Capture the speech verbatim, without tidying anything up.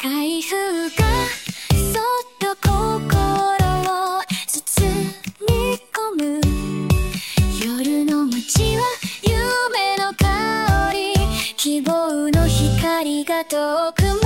台風がそっと心を包み込む。夜の街は夢の香り、希望の光が遠く